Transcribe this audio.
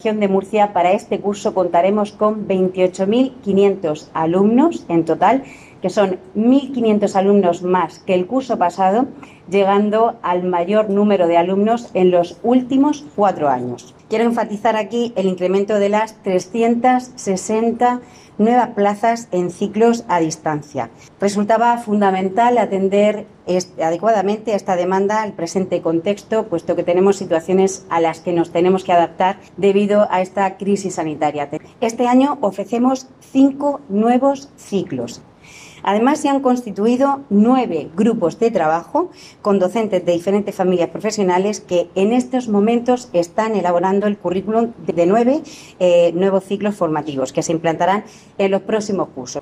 En de Murcia, para este curso contaremos con 28.500 alumnos en total, que son 1.500 alumnos más que el curso pasado, llegando al mayor número de alumnos en los últimos 4 años. Quiero enfatizar aquí el incremento de las 360 nuevas plazas en ciclos a distancia. Resultaba fundamental atender adecuadamente a esta demanda al presente contexto, puesto que tenemos situaciones a las que nos tenemos que adaptar debido a esta crisis sanitaria. Este año ofrecemos 5 nuevos ciclos. Además, se han constituido 9 grupos de trabajo con docentes de diferentes familias profesionales que en estos momentos están elaborando el currículum de 9 nuevos ciclos formativos que se implantarán en los próximos cursos.